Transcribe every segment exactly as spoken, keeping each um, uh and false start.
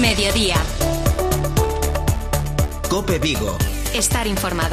Mediodía. COPE Vigo. Estar informado.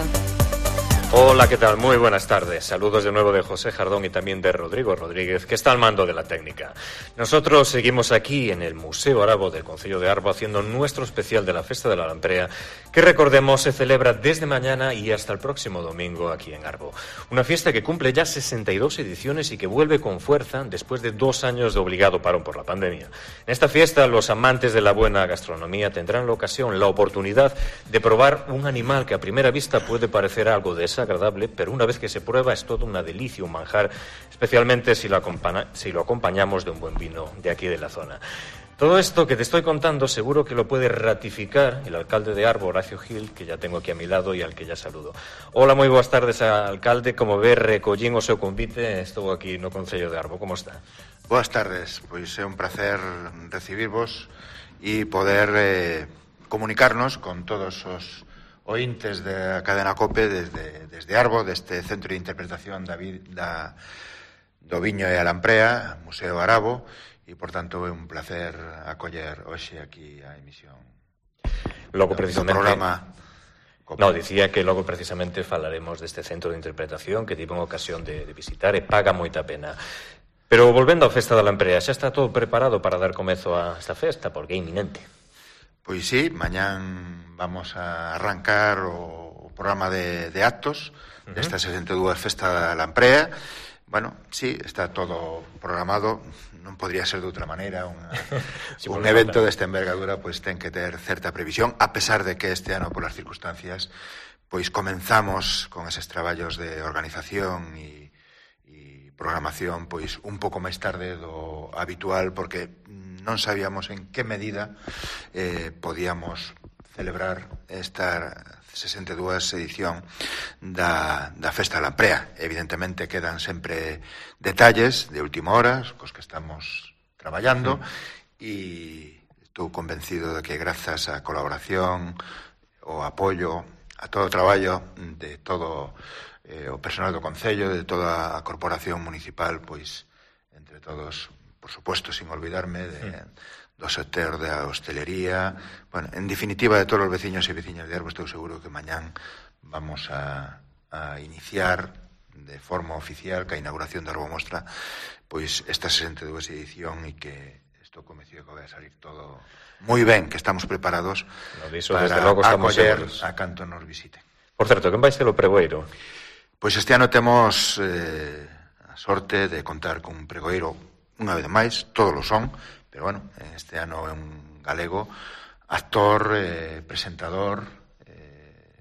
Hola, ¿qué tal? Muy buenas tardes. Saludos de nuevo de José Jardón y también de Rodrigo Rodríguez, que está al mando de la técnica. Nosotros seguimos aquí en el Museo Arabo del Concello de Arbo haciendo nuestro especial de la Festa de la Lamprea, que recordemos se celebra desde mañana y hasta el próximo domingo aquí en Arbo. Una fiesta que cumple ya sesenta y dos ediciones y que vuelve con fuerza después de dos años de obligado parón por la pandemia. En esta fiesta, los amantes de la buena gastronomía tendrán la ocasión, la oportunidad de probar un animal que a primera vista puede parecer algo desagradable, agradable, pero una vez que se prueba es todo una delicia, un manjar, especialmente si lo, acompaña, si lo acompañamos de un buen vino de aquí de la zona. Todo esto que te estoy contando seguro que lo puede ratificar el alcalde de Arbo, Horacio Gil, que ya tengo aquí a mi lado y al que ya saludo. Hola, moi boas tardes, alcalde. Como ve, recollín o seu convite, estou aquí no Concello de Arbo. Como está? Boas tardes, pois é un placer recibirvos e poder eh, comunicarnos con todos os ointes da cadena COPE desde, desde Arbo, deste Centro de Interpretación da, da, do Viño e a Lamprea, Museo Arabo, e, por tanto, é un placer acoller hoxe aquí a emisión logo do, precisamente, do programa COPE. No, dicía que logo precisamente falaremos deste Centro de Interpretación que tive unha ocasión de, de visitar e paga moita pena. Pero volvendo á Festa da Lamprea, xa está todo preparado para dar comezo a esta festa, porque é inminente. Pois sí, mañán vamos a arrancar o programa de, de actos uh-huh. desta sesenta e dúas Festa da Lamprea. Bueno, sí, está todo programado, non podría ser de outra maneira. Unha, sí, un evento desta envergadura pois ten que ter certa previsión, a pesar de que este ano, polas circunstancias, pois comenzamos con eses traballos de organización e, e programación pois un pouco máis tarde do habitual, porque non sabíamos en que medida eh, podíamos celebrar esta sesenta e dúas edición da, da Festa da Lamprea. Evidentemente quedan sempre detalles de última hora cos que estamos traballando e estou convencido de que grazas á colaboración, o apoio, a todo o traballo de todo eh, o personal do Concello, de toda a corporación municipal, pois entre todos, por supuesto, sin olvidarme de, do sector da hostelería, bueno, en definitiva de todos os veciños e veciñas de Arbo. Estou seguro que mañán vamos a, a iniciar de forma oficial ca inauguración da Arbo Mostra pois esta sesenta e dúas edición e que estou convencido que vai a salir todo moi ben, que estamos preparados no, diso, para logo acoller seguros. A canto nos visite. Por certo, quen vai ser o pregoeiro? Pois este ano temos eh, a sorte de contar con un pregoeiro unha vez máis, todos lo son, pero bueno, este ano é un galego, actor, eh, presentador, eh,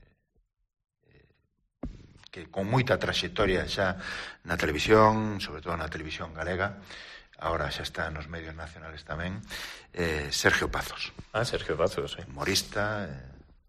eh, que con moita traxectoria xa na televisión, sobre todo na televisión galega, agora xa está nos medios nacionales tamén, eh, Sergio Pazos. Ah, Sergio Pazos, sí. Humorista, eh,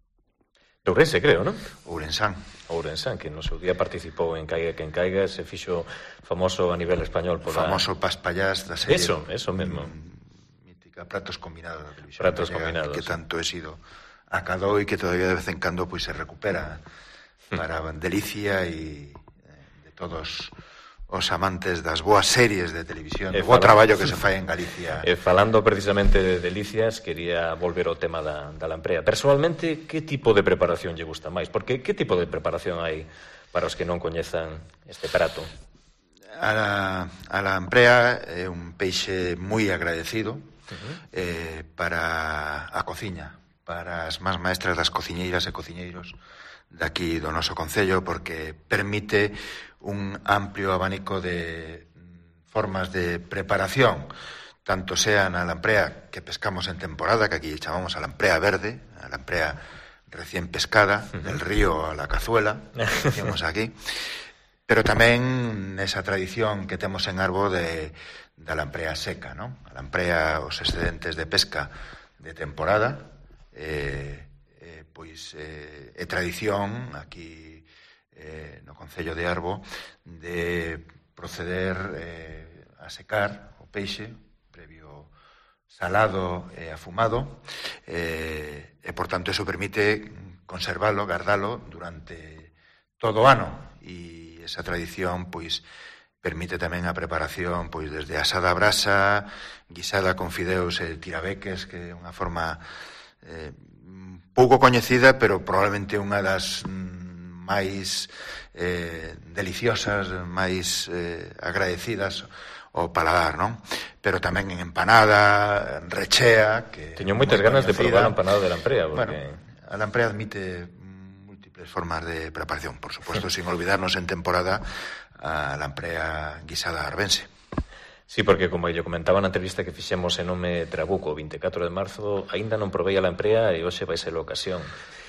de Ourense, creo, non? Ourensán. Ourensán, que no seu día participou en Caiga quen caiga, se fixo famoso a nivel español por famoso la... paspallás da serie. Eso, eso mesmo. Mítica Pratos Combinados da televisión. Pratos gallega, Combinados. Que tanto he sido acadou e que todavía de vez en cando pois se recupera para a delicia e eh, de todos os amantes das boas series de televisión, o bo traballo que se fai en Galicia. E falando precisamente de delicias, quería volver ao tema da, da lamprea. Personalmente, que tipo de preparación lle gusta máis? Porque que tipo de preparación hai para os que non coñezan este prato? A, la, a lamprea é un peixe moi agradecido uh-huh. eh, para a cociña, para as más maestras das cociñeiras e cociñeiros daqui do noso concello, porque permite un amplio abanico de formas de preparación, tanto sea na lamprea que pescamos en temporada, que aquí chamamos a lamprea verde, a lamprea recién pescada, uh-huh. del río a la cazuela, decíamos aquí, pero tamén nesa tradición que temos en Arbo de, da lamprea seca, ¿no? A lamprea, os excedentes de pesca de temporada, eh, eh, pois eh, é tradición aquí Eh, no Concello de Arbo de proceder eh, a secar o peixe previo salado e afumado eh, e por tanto eso permite conservalo, guardalo durante todo o ano e esa tradición pois permite tamén a preparación pois desde asada a brasa guisada con fideos e tirabeques, que é unha forma eh, pouco coñecida, pero probablemente unha das mm, máis eh, deliciosas, máis eh, agradecidas ao paladar, non? Pero tamén en empanada, en rechea, que teño moitas ganas de probar a empanada de Lamprea, porque bueno, a Lamprea admite múltiples formas de preparación, por supuesto, sin olvidarnos en temporada a Lamprea guisada arbense. Sí, porque como eu comentaba na entrevista que fixemos en Nome Trabuco o vinte e catro de marzo, aínda non provei a Lamprea e hoxe vai ser a ocasión.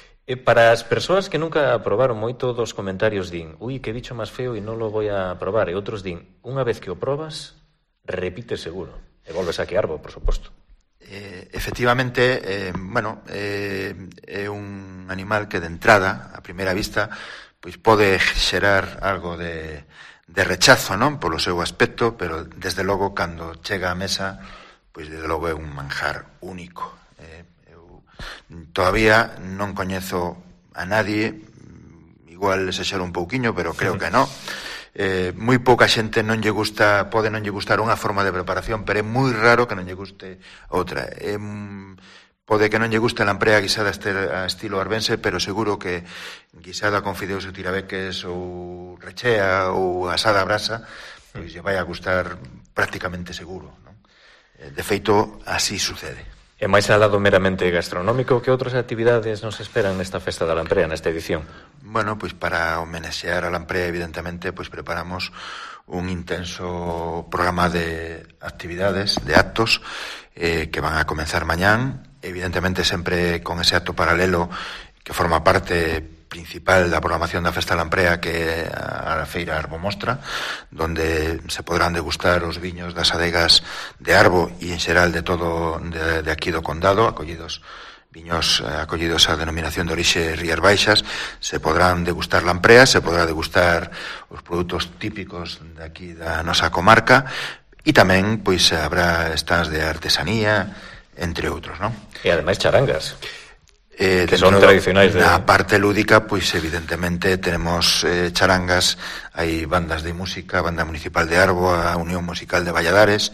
E para as persoas que nunca probaron, moito dos comentarios din, ui, que bicho máis feo e non lo voy a probar, e outros din, unha vez que o probas, repite seguro. E volves a que Arbo, por suposto. Eh, efectivamente, eh, bueno, eh, é un animal que de entrada, a primeira vista, pois pode xerar algo de, de rechazo, non? Polo seu aspecto, pero desde logo, cando chega á mesa, pois desde logo é un manjar único. Eh, eu todavía non coñezo a nadie, igual exagero un pouquiño, pero creo que non. Eh, moi pouca xente non lle gusta, pode non lle gustar unha forma de preparación, pero é moi raro que non lle guste outra. É, pode que non lle guste a Lamprea guisada a estilo arbense, pero seguro que guisada con fideos e tirabeques ou rechea ou asada a brasa, pois lle vai a gustar prácticamente seguro, non? De feito, así sucede. E máis alá do meramente gastronómico, que outras actividades nos esperan nesta festa da Lamprea, nesta edición? Bueno, pois para homenaxear a Lamprea, evidentemente, pois preparamos un intenso programa de actividades, de actos, eh, que van a comenzar mañán, evidentemente sempre con ese acto paralelo que forma parte principal da programación da Festa Lamprea, que é a feira Arbo Mostra, donde se podrán degustar os viños das adegas de Arbo e en xeral de todo de, de aquí do condado, acollidos viños acollidos á denominación de orixe Rías Baixas. Se podrán degustar Lamprea, se podrá degustar os produtos típicos de aquí da nosa comarca e tamén pois habrá stands de artesanía, entre outros, non? E ademais charangas. Eh, que son tradicionais de... Na parte lúdica, pois evidentemente tenemos eh, charangas, hai bandas de música, Banda Municipal de Arbo, a Unión Musical de Valladares,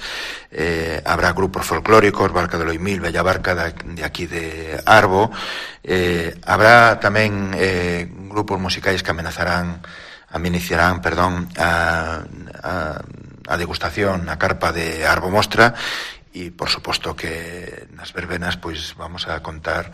eh, habrá grupos folclóricos, Barca de Loimil, Bella Barca de, de aquí de Arbo, eh, habrá tamén eh, grupos musicais que amenazarán, amenizarán, perdón, a, a, a degustación na carpa de Arbo Mostra e, por suposto, que nas verbenas pois vamos a contar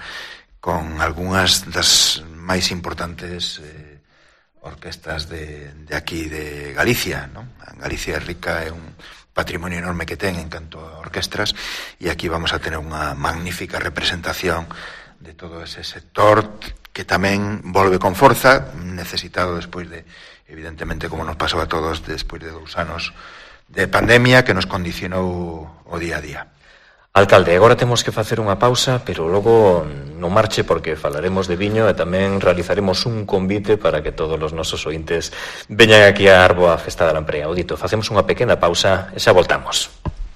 con algunhas das máis importantes eh, orquestas de, de aquí de Galicia, non? Galicia é rica, é un patrimonio enorme que ten en canto a orquestras, e aquí vamos a tener unha magnífica representación de todo ese sector que tamén volve con forza, necesitado despois de, evidentemente, como nos pasou a todos despois de dous anos de pandemia que nos condicionou o día a día. Alcalde, agora temos que facer unha pausa, pero logo non marche porque falaremos de viño e tamén realizaremos un convite para que todos os nosos ointes veñan aquí a Arbo a Festa da Lamprea. O dito, facemos unha pequena pausa e xa voltamos.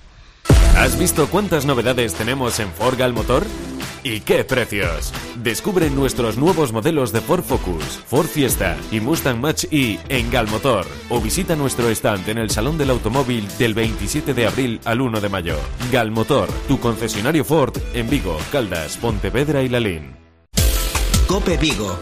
¿Has visto cuántas novedades tenemos en Ford Galmotor? ¿Y qué precios? Descubre nuestros nuevos modelos de Ford Focus, Ford Fiesta y Mustang Mach-E en Galmotor o visita nuestro stand en el Salón del Automóvil del veintisiete de abril al uno de mayo. Galmotor, tu concesionario Ford en Vigo, Caldas, Pontevedra y Lalín. Cope Vigo.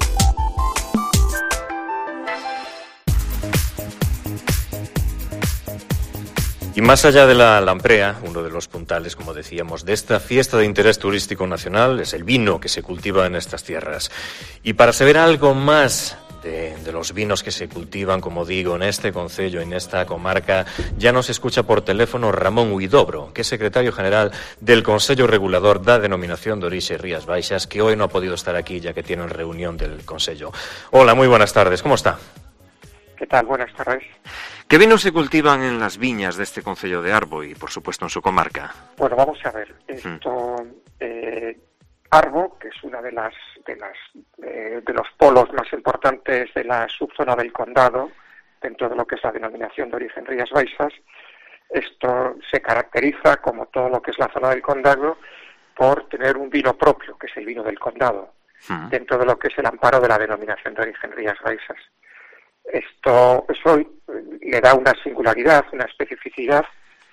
Y más allá de la Lamprea, uno de los puntales, como decíamos, de esta fiesta de interés turístico nacional es el vino que se cultiva en estas tierras. Y para saber algo más de, de los vinos que se cultivan, como digo, en este concello, en esta comarca, ya nos escucha por teléfono Ramón Huidobro, que es secretario general del Consello Regulador da Denominación de Orixe Rías Baixas, que hoy no ha podido estar aquí ya que tiene reunión del Consello. Hola, muy buenas tardes, ¿cómo está? ¿Qué tal? Buenas tardes. ¿Qué vinos se cultivan en las viñas de este concello de Arbo y, por supuesto, en su comarca? Bueno, vamos a ver. Esto, hmm. eh, Arbo, que es una de las de las eh, de los polos más importantes de la subzona del condado, dentro de lo que es la denominación de origen Rías Baixas, esto se caracteriza, como todo lo que es la zona del condado, por tener un vino propio, que es el vino del condado, hmm. dentro de lo que es el amparo de la denominación de origen Rías Baixas. Esto, eso le da una singularidad, una especificidad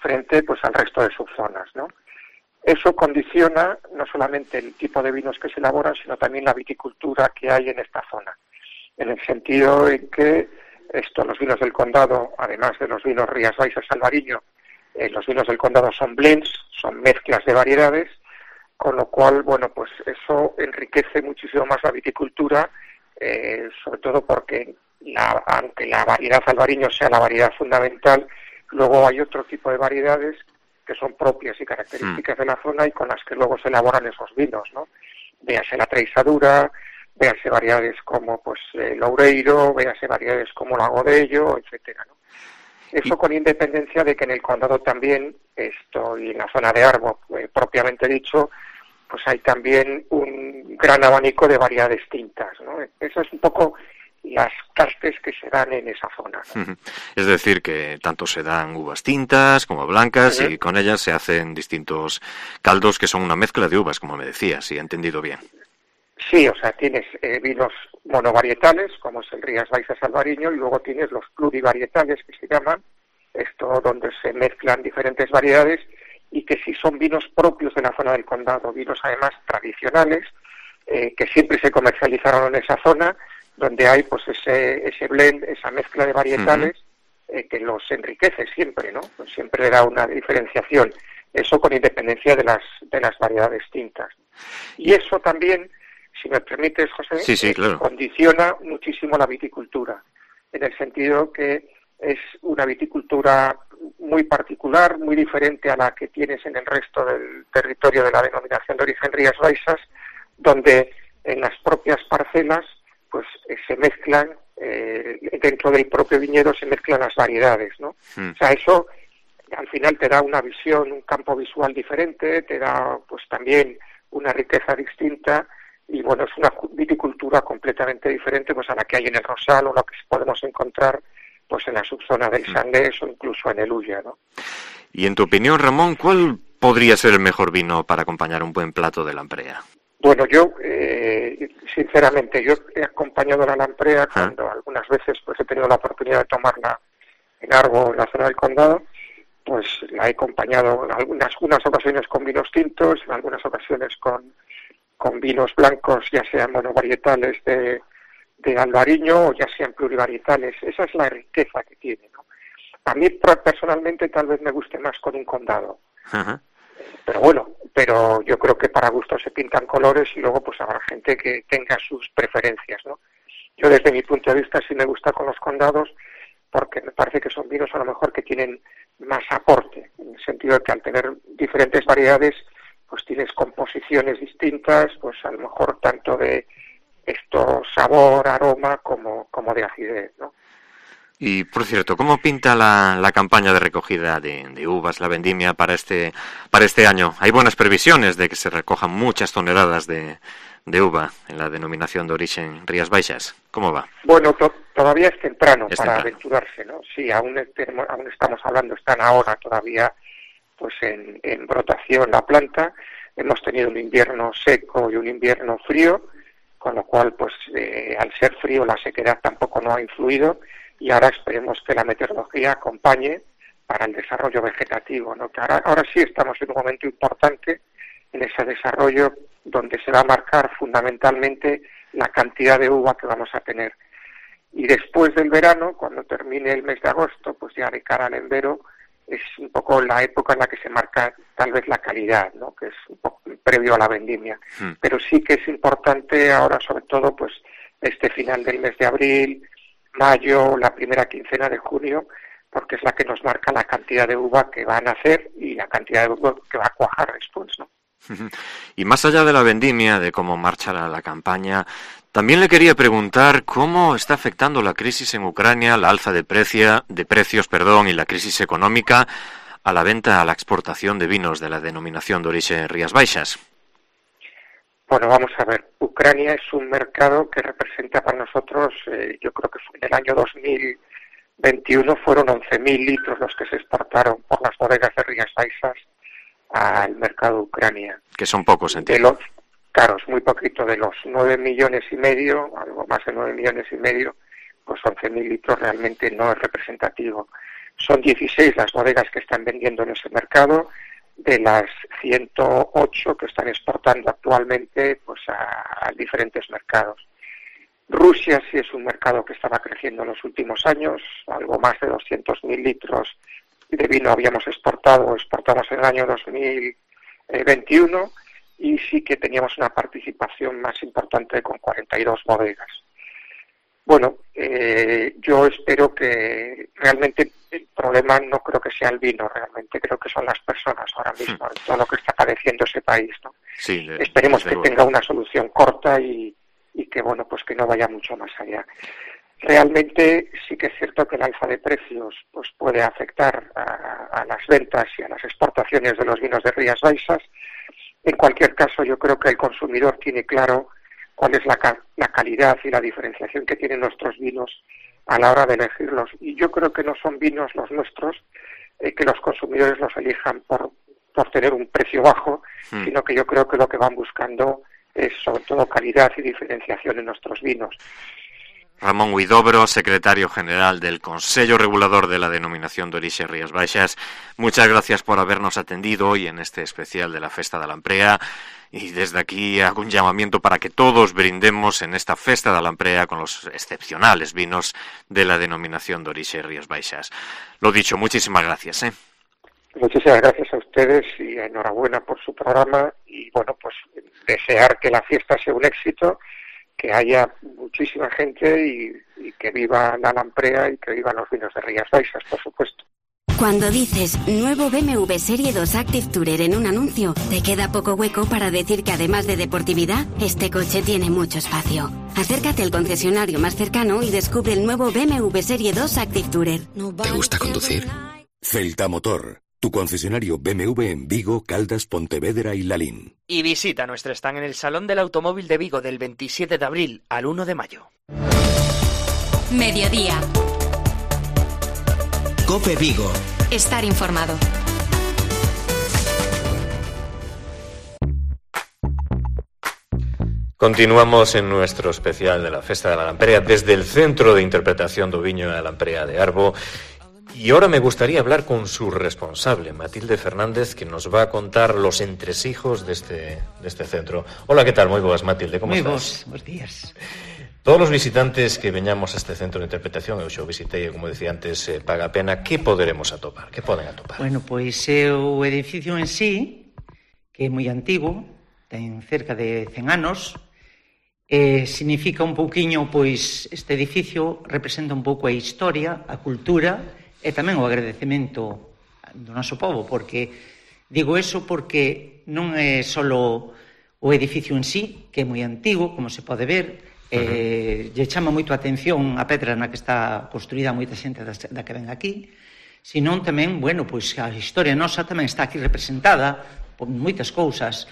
frente pues al resto de subzonas, ¿no? Eso condiciona no solamente el tipo de vinos que se elaboran, sino también la viticultura que hay en esta zona, en el sentido en que esto, los vinos del condado, además de los vinos Rías Baixas Albariño, eh, los vinos del condado son blends, son mezclas de variedades, con lo cual, bueno, pues eso enriquece muchísimo más la viticultura, eh, sobre todo porque la, aunque la variedad albariño sea la variedad fundamental, luego hay otro tipo de variedades que son propias y características mm. de la zona y con las que luego se elaboran esos vinos, ¿no? Véase la Treixadura, véase variedades como pues el Loureiro, véase variedades como la Godello, etcétera, ¿no? Eso con independencia de que en el condado también, esto y en la zona de Arbo, eh, propiamente dicho, pues hay también un gran abanico de variedades tintas, ¿no? Eso es un poco las castes que se dan en esa zona, ¿no? Es decir, que tanto se dan uvas tintas como blancas, uh-huh. y con ellas se hacen distintos caldos que son una mezcla de uvas, como me decías, si he entendido bien. Sí, o sea, tienes eh, vinos monovarietales, como es el Rías Baixas Albariño, y luego tienes los plurivarietales, que se llaman, esto donde se mezclan diferentes variedades, y que sí son vinos propios de la zona del condado, vinos además tradicionales, eh, que siempre se comercializaron en esa zona, donde hay pues ese ese blend, esa mezcla de varietales, uh-huh. eh, que los enriquece siempre, ¿no? Pues siempre da una diferenciación, eso con independencia de las de las variedades tintas. Y eso también, si me permites, José, sí, sí, claro. condiciona muchísimo la viticultura, en el sentido que es una viticultura muy particular, muy diferente a la que tienes en el resto del territorio de la denominación de origen Rías Baixas, donde en las propias parcelas pues eh, se mezclan, eh, dentro del propio viñedo se mezclan las variedades, ¿no? Mm. O sea, eso al final te da una visión, un campo visual diferente, te da pues también una riqueza distinta, y bueno, es una viticultura completamente diferente pues a la que hay en el Rosal o la que podemos encontrar pues en la subzona del Sandés o incluso en el Ulla, ¿no? Y en tu opinión, Ramón, ¿cuál podría ser el mejor vino para acompañar un buen plato de lamprea? Bueno, yo, eh, sinceramente, yo he acompañado la lamprea cuando ¿Ah? algunas veces pues he tenido la oportunidad de tomarla en Arbo, en la zona del condado, pues la he acompañado en algunas unas ocasiones con vinos tintos, en algunas ocasiones con, con vinos blancos, ya sean monovarietales de, de albariño o ya sean plurivarietales. Esa es la riqueza que tiene, ¿no? A mí personalmente tal vez me guste más con un condado. Ajá. Pero bueno, pero yo creo que para gusto se pintan colores y luego pues habrá gente que tenga sus preferencias, ¿no? Yo desde mi punto de vista sí me gusta con los condados porque me parece que son vinos a lo mejor que tienen más aporte, en el sentido de que al tener diferentes variedades pues tienes composiciones distintas, pues a lo mejor tanto de esto sabor, aroma como, como de acidez, ¿no? Y, por cierto, ¿cómo pinta la, la campaña de recogida de, de uvas, la vendimia, para este para este año? Hay buenas previsiones de que se recojan muchas toneladas de, de uva en la denominación de origen Rías Baixas. ¿Cómo va? Bueno, to, todavía es temprano es para temprano. aventurarse, ¿no? Sí, aún, tenemos, aún estamos hablando, están ahora todavía pues en, en brotación la planta. Hemos tenido un invierno seco y un invierno frío, con lo cual, pues eh, al ser frío, la sequedad tampoco no ha influido. Y ahora esperemos que la meteorología acompañe para el desarrollo vegetativo, ¿no? Que ahora, ahora sí estamos en un momento importante en ese desarrollo donde se va a marcar fundamentalmente la cantidad de uva que vamos a tener. Y después del verano, cuando termine el mes de agosto, pues ya de cara al envero, es un poco la época en la que se marca tal vez la calidad, ¿no? Que es un poco previo a la vendimia. Hmm. Pero sí que es importante ahora, sobre todo, pues este final del mes de abril, mayo, la primera quincena de junio, porque es la que nos marca la cantidad de uva que va a nacer y la cantidad de uva que va a cuajar después, ¿no? Y más allá de la vendimia, de cómo marcha la, la campaña, también le quería preguntar cómo está afectando la crisis en Ucrania, la alza de, precia, de precios perdón, y la crisis económica a la venta, a la exportación de vinos de la denominación de origen Rías Baixas. Bueno, vamos a ver. Ucrania es un mercado que representa para nosotros, eh, yo creo que fue en el año dos mil veintiuno fueron once mil litros los que se exportaron por las bodegas de Rías Baixas al mercado de Ucrania. Que son pocos, entiendo. De los, claro, es muy poquito. De los nueve millones y medio, algo más de nueve millones y medio, pues once mil litros realmente no es representativo. Son dieciséis las bodegas que están vendiendo en ese mercado, de las ciento ocho que están exportando actualmente pues a, a diferentes mercados. Rusia sí es un mercado que estaba creciendo en los últimos años, algo más de doscientos mil litros de vino habíamos exportado, exportamos en el año dos mil veintiuno, y sí que teníamos una participación más importante con cuarenta y dos bodegas. Bueno, eh, yo espero que realmente el problema no creo que sea el vino, realmente creo que son las personas ahora mismo, hmm. todo lo que está padeciendo ese país, ¿no? Sí, de, Esperemos de que luego. tenga una solución corta y, y que, bueno, pues que no vaya mucho más allá. Realmente sí que es cierto que el alza de precios pues puede afectar a, a las ventas y a las exportaciones de los vinos de Rías Baixas. En cualquier caso, yo creo que el consumidor tiene claro cuál es la, la calidad y la diferenciación que tienen nuestros vinos a la hora de elegirlos. Y yo creo que no son vinos los nuestros eh, que los consumidores los elijan por, por tener un precio bajo, mm. sino que yo creo que lo que van buscando es sobre todo calidad y diferenciación en nuestros vinos. Ramón Huidobro, secretario general del Consello Regulador de la Denominación de Orixe Rías Baixas, muchas gracias por habernos atendido hoy en este especial de la Festa de Lamprea, y desde aquí hago un llamamiento para que todos brindemos en esta Festa de Lamprea con los excepcionales vinos de la Denominación de Orixe Rías Baixas. Lo dicho, muchísimas gracias. ¿eh? Muchísimas gracias a ustedes y enhorabuena por su programa, y bueno, pues desear que la fiesta sea un éxito, que haya muchísima gente y, y que viva la Lamprea y que vivan los vinos de Rías Baixas, por supuesto. Cuando dices nuevo B M W Serie dos Active Tourer en un anuncio, te queda poco hueco para decir que además de deportividad, este coche tiene mucho espacio. Acércate al concesionario más cercano y descubre el nuevo B M W Serie dos Active Tourer. ¿Te gusta conducir? Celta Motor, tu concesionario B M W en Vigo, Caldas, Pontevedra y Lalín. Y visita nuestro stand en el Salón del Automóvil de Vigo del veintisiete de abril al uno de mayo. Mediodía. COPE Vigo. Estar informado. Continuamos en nuestro especial de la Festa de la Lamprea desde el Centro de Interpretación do Viño e a Lamprea de Arbo. Y ahora me gustaría hablar con su responsable, Matilde Fernández, que nos va a contar los entresijos de este, de este centro. Hola, ¿qué tal? Muy buenas, Matilde, ¿cómo Muy estás? Muy buenos días. Todos los visitantes que veñamos a este centro de interpretación, eu xa o visitei, como decía antes, eh, paga a pena, que poderemos atopar? Que poden atopar? Bueno, pois é o edificio en sí, que é moi antigo, ten cerca de cen anos, eh, significa un pouquiño, pois, este edificio representa un pouco a historia, a cultura e tamén o agradecemento do noso povo, porque digo eso porque non é só o edificio en sí, que é moi antigo, como se pode ver, eh, lle chama moito a atención a pedra na que está construída moita xente da, da que ven aquí, senón tamén, bueno, pois a historia nosa tamén está aquí representada por moitas cousas,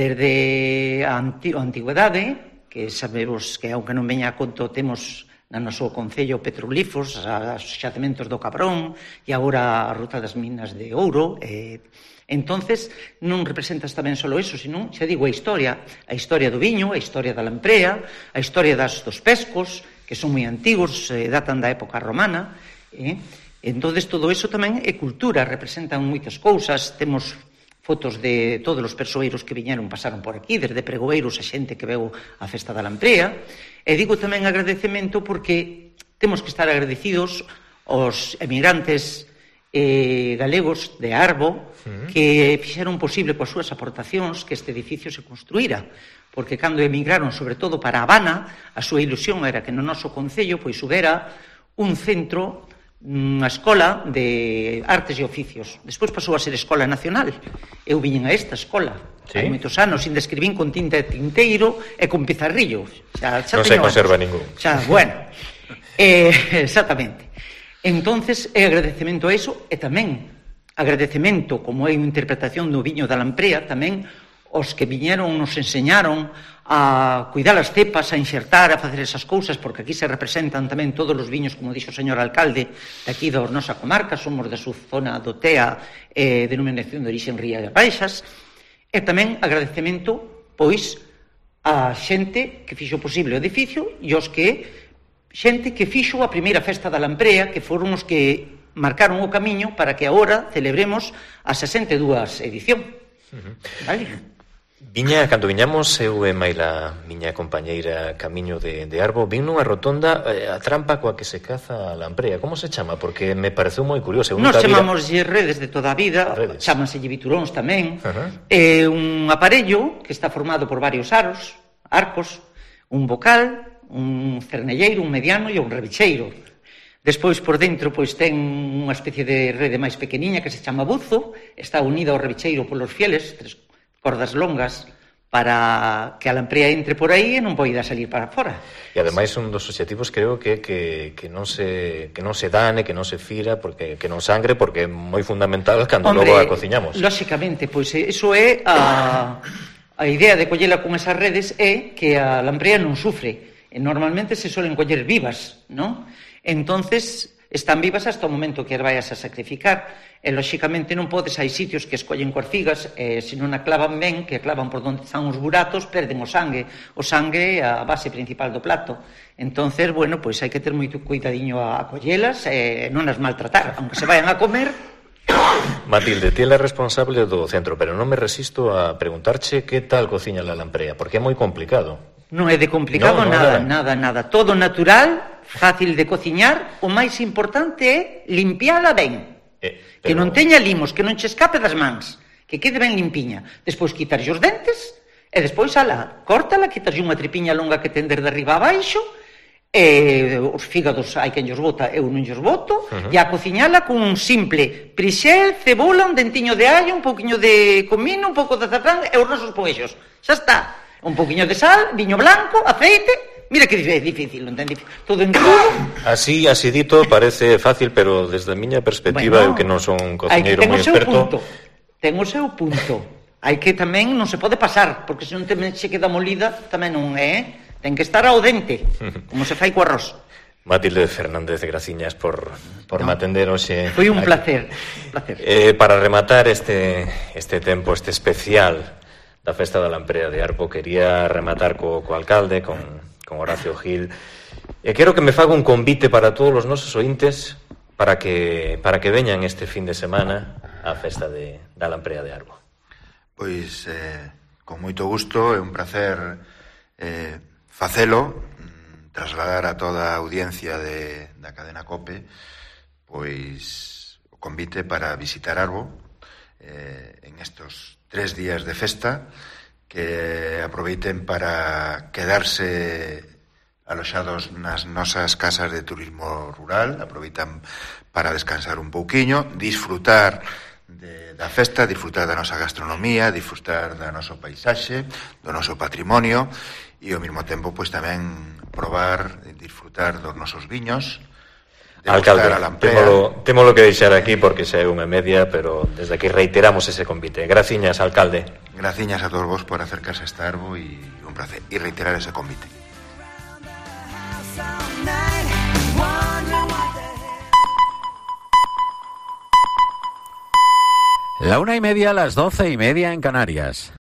desde a, anti, a antigüedade, que sabemos que, aunque non veña a conto, temos na noso concello petrolíferos, os xacementos do Cabrón, e agora a ruta das minas de ouro. Eh, entonces, non representas tamén só eso, senón, xa digo, a historia, a historia do viño, a historia da lamprea, a historia das, dos pescos, que son moi antigos, eh, datan da época romana. Eh? Entonces, todo eso tamén é cultura, representan moitas cousas, temos fotos de todos os persoeiros que viñeron, pasaron por aquí, desde pregoeiros a xente que veu a festa da lamprea. E digo tamén agradecemento porque temos que estar agradecidos aos emigrantes eh, galegos de Arbo, uh-huh. que fixeron posible coas súas aportacións que este edificio se construíra, porque cando emigraron, sobre todo para Habana, a súa ilusión era que no noso concello pois houbera un centro, unha escola de artes e oficios. Despois pasou a ser escola nacional. Eu viñen a esta escola, ¿sí? Hai moitos anos, ainda escribín con tinta de tinteiro e con pizarrillo. Xa, xa non se conserva ningún. Xa, bueno, eh, exactamente. Entonces, é agradecemento a iso, e tamén agradecemento, como é unha interpretación do viño da lamprea, tamén os que viñeron nos enseñaron a cuidar as cepas, a inxertar, a facer esas cousas, porque aquí se representan tamén todos os viños, como dixo o señor alcalde, de aquí da nosa comarca, somos da zona do Tea, eh, denominación de orixe en Rías Baixas, e tamén agradecemento, pois, a xente que fixo posible o edificio e os que xente que fixo a primeira festa da lamprea, que foron os que marcaron o camiño para que agora celebremos a sesenta e dúas edición. Uh-huh. Vale? Viña, cando viñamos, eu e Maila, miña compañeira Camiño de, de Arbo, vin nunha rotonda eh, a trampa coa que se caza a lamprea. Como se chama? Porque me pareceu moi curioso. Nos chamamos vira... redes de toda a vida, chámanselle bituróns tamén. Uh-huh. É un aparello que está formado por varios aros, arcos, un bocal, un cernelleiro, un mediano e un rebicheiro. Despois, por dentro, pois ten unha especie de rede máis pequeniña que se chama buzo, está unida ao rebicheiro polos fieles, tres cordas longas, para que a lamprea entre por aí e non poida salir para fora. E ademais un dos obxectivos creo que que, que non se que non se dane, que non se fira, porque que non sangre, porque é moi fundamental cando Hombre, logo a cociñamos. Lóxicamente, pois eso é a, a idea de collela con esas redes é que a lamprea non sufre. E normalmente se suelen coller vivas, ¿no? Entonces están vivas hasta o momento que as vayas a sacrificar. E, lóxicamente, non podes, hai sitios que escollen corcigas, e se non a clavan ben, que a clavan por onde están os buratos, perden o sangue. O sangue é a base principal do plato. Entonces, bueno, pois hai que ter moito cuidadiño a collelas e non as maltratar, aunque se vayan a comer. Matilde, ti é responsable do centro, pero non me resisto a preguntarche que tal cociña la lamprea, porque é moi complicado. Non é de complicado no, no, nada, nada, nada. Todo natural, fácil de cociñar. O máis importante é limpiala ben. Eh, pero... Que non teña limos, que non che escape das mans, que quede ben limpiña. Despois quitarlle os dentes e despois ala, córtala, quitarlle unha tripiña longa que ten desde arriba a baixo, e os fígados hai quen os bota, eu non os boto, uh-huh. E a cociñala con un simple prixel, cebola, un dentiño de allo, un pouquiño de comino, un pouco de azafrán e os nosos poeixos. Xa está. Un pouquiño de sal, viño blanco, aceite. Mira que é difícil, non ten difícil. Todo en todo. Así, así dito, parece fácil, pero desde a miña perspectiva, bueno, eu que non son cociñeiro moi experto. Ten o seu punto. Hai que tamén, non se pode pasar, porque se non te se queda molida, tamén non é. Ten que estar ao dente, como se fai co arroz. Matilde Fernández, graciñas por, por no. me atender hoxe. Foi un placer, un placer. Eh, para rematar este, este tempo, este especial da Festa da Lamprea de Arbo, quería rematar co, co alcalde, con, con Horacio Gil, e quero que me faga un convite para todos os nosos ointes para que, para que veñan este fin de semana á Festa de, da Lamprea de Arbo. Pois, eh, con moito gusto, é un placer eh, facelo, trasladar a toda a audiencia de, da cadena COPE pois o convite para visitar Arbo eh, en estos tres días de festa, que aproveiten para quedarse aloxados nas nosas casas de turismo rural, aproveitan para descansar un pouquiño, disfrutar de, da festa, disfrutar da nosa gastronomía, disfrutar da noso paisaxe, do noso patrimonio, e ao mesmo tempo pois tamén probar e disfrutar dos nosos viños. Alcalde, témolo, témolo que deixar aquí porque xa é unha media, pero desde aquí reiteramos ese convite. Graciñas, alcalde. Graciñas a todos vos por acercarse a este Arbo e un placer, e reiterar ese convite. La una y media, las doce y media en Canarias.